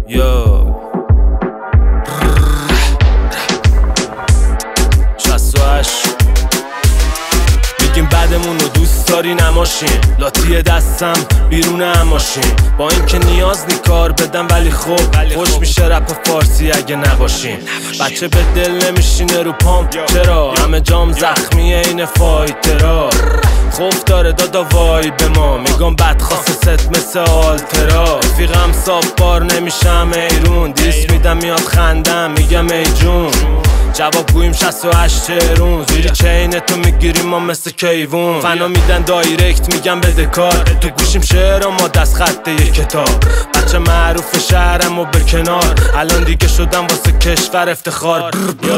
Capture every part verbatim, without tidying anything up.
یا شصت و هشت میگیم بعدمون رو دوست داری نماشین، لاتی دستم بیرون ماشین، با اینکه نیاز نی کار بدم ولی خوب خوش میشه رپ فارسی اگه نباشین. بچه به دل نمیشینه رو پام، چرا همه جام زخمیه این فایترا، خوف داره دادا وای به ما، میگم بد خاصه ست مثل آلترا، رفیقم صاف بار نمیشم ایرون، دیس میدم میاد خندم میگم ای جون، جواب گویم شصت و هشت تهرون، زیری چینتو میگیریم ما مثل کیوون، فنا میدن دایرکت میگم بده کار، تو گوشیم شعر ما دست خط یک کتاب، بچه معروف شهرم و برکنار، الان دیگه شدم واسه کشور افتخار.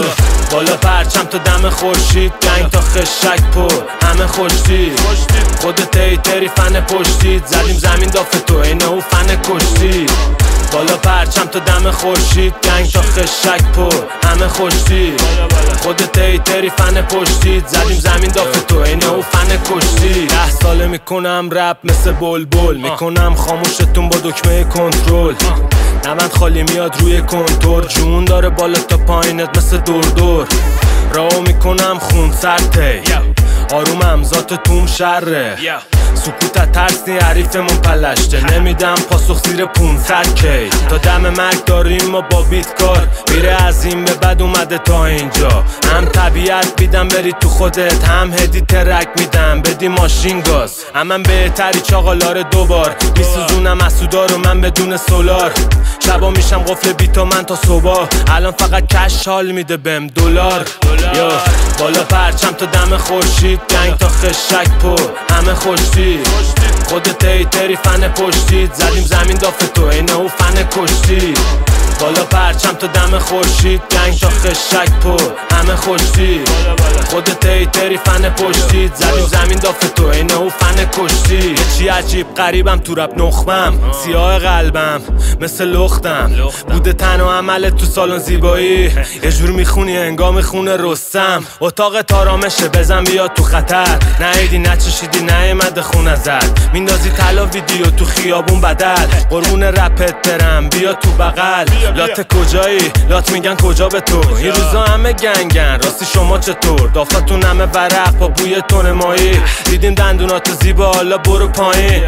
بالا پرچم تا دم خورشید، گنگ تا خشک پر همه خوشتی، خودت ایتری فن پشتید، زدیم زمین دافه تو اینه او فن کشتی. بالا پرچم تا دم خورشید، گنگ تا خشک پر همه خوشتی، خودت ایتری فن پشتید، زدیم زمین دافه تو اینه او فن کشتی. ده ساله میکنم رپ مثل بلبل، میکنم خاموشتون با دکمه کنترل، نمند خالی میاد روی کنتور، جون داره بالا تا پایینت مثل دور دور، راو میکنم خون سرته آرومم ذات توم شره، سکوتت ترسی حریفمون پلشته، نمیدم پاسخ زیر پونصد کی، تا دم مرگ داریم ما با بیت کار، میره از این به بد اومده تا اینجا، هم طبیعت بیدم بری تو خودت، هم هدی ترک میدم بدی ماشین گاز، هم من بهتری چاقالار دوبار، میسوزونم اسودا رو من بدون سولار، شبا میشم قفل بیتا من تا صبح، الان فقط کش حال میده بهم دلار. یا بالا پرچم تا دم خورشید، گنگ تا خشک پر همه خوشتی، خودت ایتری فن پشتید، زدیم زمین دافه تو اینه او فن کشتی. بالا پرچم تا دم خورشید، گنگ تا خشک پر همه خوشتی، خودت ایتری فن پشتید، زدیم زمین دافه تو اینه او فن کشتی. یه چی عجیب قریبم تو رپ نخمم، سیاه قلبم مثل لختم، بوده تن و عملت تو سالن زیبایی، یه جور میخونی انگام خونه رستم، اتاق تارامشه بزن بیا تو خطر، نهیدی نچشیدی نیمده خون ازت، میندازی طلا ویدیو تو خیابون بدل، قربون رپت برم بیا تو بغل، لات کجایی؟ لات میگن کجا به تو؟ این روزا همه گنگن راستی شما چطور؟ دافتون همه ورق با بوی تون مایی، دیدیم دندوناتو زیبا حالا برو پایین،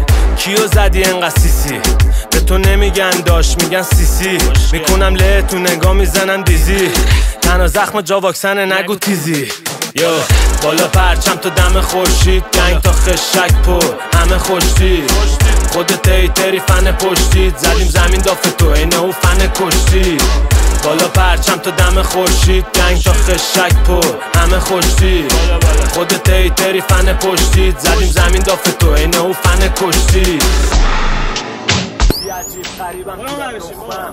کیو زدی انقدر سیسی؟ به تو نمیگن داش میگن سیسی، میکنم له تو نگاه میزنن دیزی، تنها زخم جا واکسن نگو تیزی. یا بالا پرچم تا دم خورشید، گنگ تا خشک پر همه خوشتی، خودت ایتری فن پشتید، زدیم زمین دافه تو اینه او فن کشتی. بالا پرچم تا دم خورشید، گنگ تا خشک پر همه خوشتی، خودت ایتری فن پشتید، زدیم زمین دافه تو اینه او فن کشتی. عجیب قریبم تو نخمم،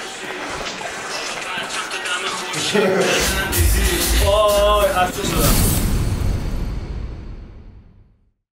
آی خسته شدم.